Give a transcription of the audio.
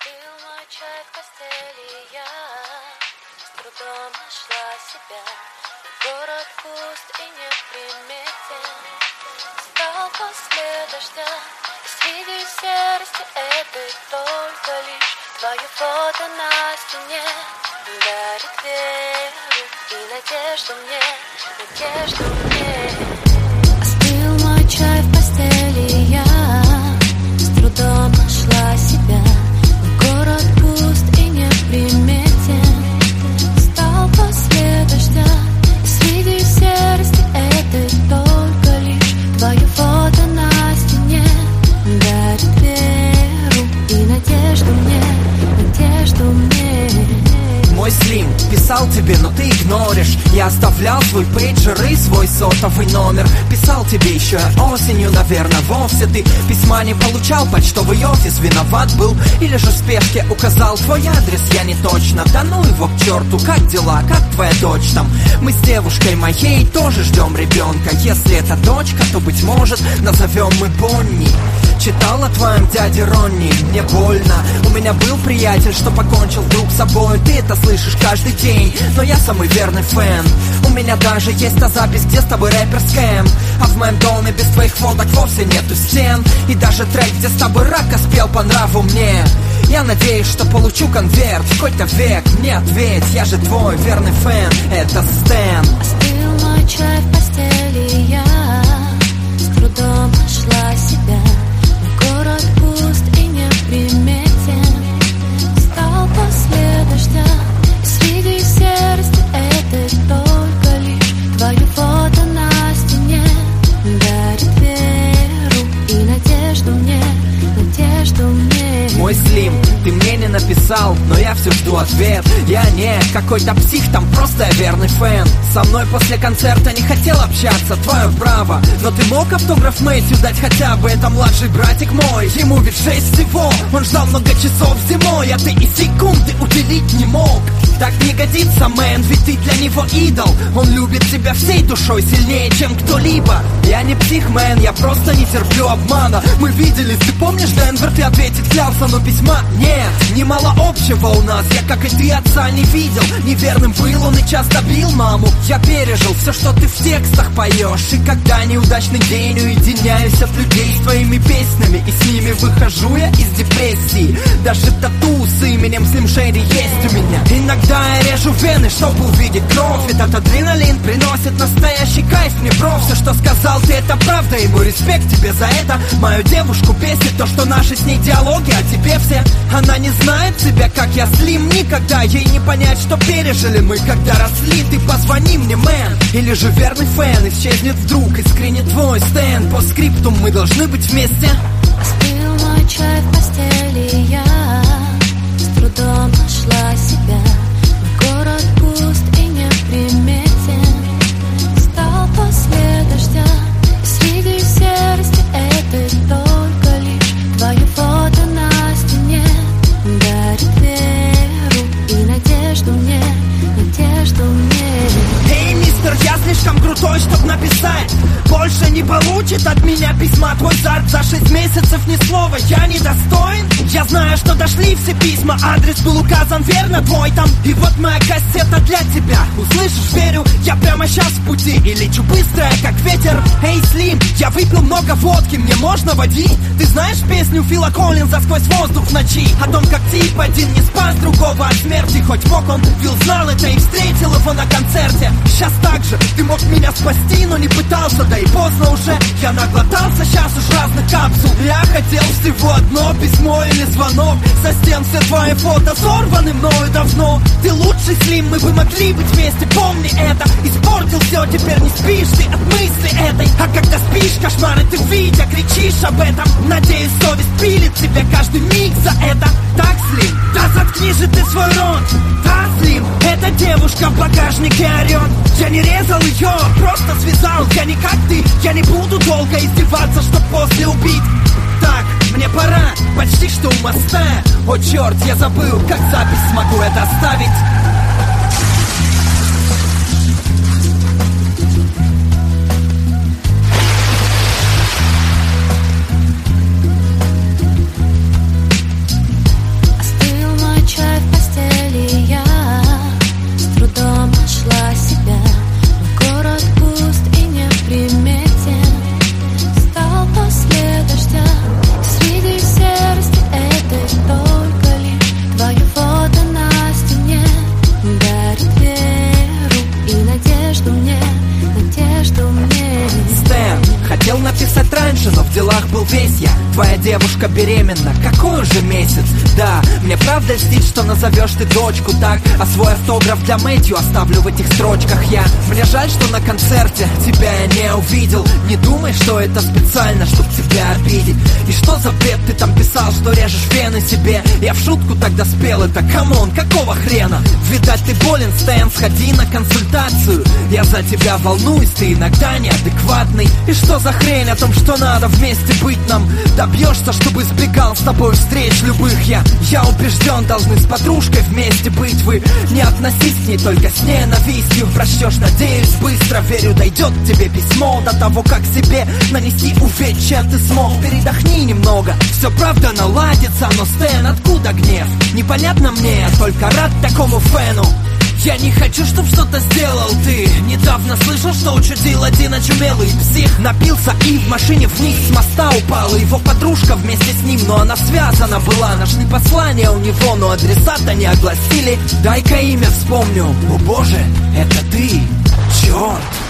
Остыл мой чай в постели, я с трудом нашла себя. Город пуст и неприметен, стал после дождя. И среди серости этой только лишь твое фото на стене дарит веру и надежду мне, надежду мне. Остыл мой чай в постели, я с трудом нашла себя. Город пуст и неприметен, стал после дождя. И среди серости этой только лишь твое фото на стене дарит веру и надежду мне, надежду мне. Мой Слим писал тебе, но ты игноришь. Я оставлял свой пейджер и свой сотовый номер. Писал тебе еще осенью, наверное, вовсе ты письма не получал. Почтовый офис виноват был, или же в спешке указал твой адрес, я не точно. Да ну его к черту, как дела, как твоя дочь там? Мы с девушкой моей тоже ждем ребенка. Если это дочка, то, быть может, назовем мы Бонни. Читал о твоем дяде Ронни, мне больно. У меня был приятель, что покончил вдруг с собой. Ты это слышишь каждый день, но я самый верный фэн. У меня даже есть та запись, где с тобой рэпер Скэм. А в моем доме без твоих фоток вовсе нету стен. И даже трек, где с тобой Рака спел по нраву мне. Я надеюсь, что получу конверт в какой-то век. Мне ответь, я же твой верный фэн, это Стэн. Остыл мой чай в постели, я с трудом нашла себя. Город пуст и неприметен, стал после дождя. И среди серости этой только лишь твое фото на стене дарит веру и надежду мне, надежду мне. Мой Слим, ты мне не написал, но я все жду ответ. Я не какой-то псих, там просто я верный фэн. Со мной после концерта не хотел общаться, твое право. Но ты мог автограф Мэтью дать хотя бы, это младший братик мой. Ему ведь 6 всего, он ждал много часов зимой, а ты и секунды уделить не мог. Так не годится, мэн, ведь ты для него идол. Он любит тебя всей душой, сильнее, чем кто-либо. Я не псих, мэн, я просто не терплю обмана. Мы виделись, ты помнишь, Денвер, ты ответить клялся, но письма нет. Немало общего у нас, я, как и ты, отца не видел. Неверным был он и часто бил маму. Я пережил все, что ты в текстах поешь. И когда неудачный день, уединяюсь от людей с твоими песнями, и с ними выхожу я из депрессии. Даже тату с именем Slim Shady есть у меня. Иногда я режу вены, чтобы увидеть кровь. Этот адреналин приносит настоящий кайф мне, бро. Все, что сказал ты, это правда, и мой респект тебе за это. Мою девушку бесит то, что наши с ней диалоги о тебе все. Она не знает тебя, как я, Слим, никогда. Ей не понять, что пережили мы, когда росли. Ты позвони мне, мэн, или же верный фэн исчезнет вдруг, искренне твой Стэн. По скрипту мы должны быть вместе. Остыл мой чай в постели, я с трудом нашла себя. Город пуст и неприметен, стал после дождя. И среди серости этой только лишь твое фото на стене дарит веру и надежду мне, надежду мне. Эй, мистер, я слишком крутой, чтоб написать. Больше не получит от меня письма твой зад. За 6 месяцев ни слова, я недостоин. Я знаю, что дошли все письма, адрес был указан верно твой там. И вот моя кассета для тебя. Услышишь, верю, я прямо сейчас в пути и лечу быстро, как ветер. Эй, Слим, я выпил много водки, мне можно водить? Ты знаешь песню Фила Коллинза «Сквозь воздух в ночи»? О том, как тип один не спас другого от смерти. Хоть мог он, Фил знал это и встретил его на концерте. Сейчас так же, ты мог меня спасти, но не пытался, да и поздно уже. Я наглотался сейчас уж разных капсул. Я хотел всего одно письмо или звонок. Со стен все твои фото сорваны мною давно. Ты лучший, Слим, мы бы могли быть вместе, помни это. Испортил все, теперь не спишь ты от мысли этой. А когда спишь, кошмары ты видя, кричишь об этом. Надеюсь, совесть пилит тебя каждый миг за это. Так, Слим, да заткни же ты свой рот. Да, Слим, эта девушка в багажнике орет. Я не резал ее, просто связал. Я не как ты, я не буду долго издеваться, чтоб после убить. Так, мне пора, почти что у моста. О черт, я забыл, как запись смогу это оставить. девушка беременна, какой уже месяц? Да, мне правда льстит, что назовешь ты дочку так, а свой автограф для Мэтью оставлю в этих строчках я. Мне жаль, что на концерте тебя я не увидел. Не думай, что это специально, чтоб тебя обидеть. И что за бред ты там писал, что режешь вены себе? Я в шутку тогда спел это, камон, какого хрена? Видать ты болен, Стэн, сходи на консультацию. Я за тебя волнуюсь, ты иногда неадекватный. И что за хрень о том, что надо вместе быть нам? Добьешься, чтобы избегал с тобой встреч любых. Я убежден, должны с подружкой вместе быть вы. Не относись к ней только с ненавистью. Прочтешь, надеюсь, быстро, верю, дойдет к тебе письмо. До того, как себе нанести увечья ты смог. Передохни немного, все правда наладится. Но, Стэн, откуда гнев? Непонятно мне, я только рад такому фэну. Я не хочу, чтоб что-то сделал ты. Недавно слышал, что учудил один очумелый псих. Напился и в машине вниз с моста упал. И его подружка вместе с ним, но она связана была. Нашли послание у него, но адресата не огласили. Дай-ка имя вспомню. О боже, это ты, черт.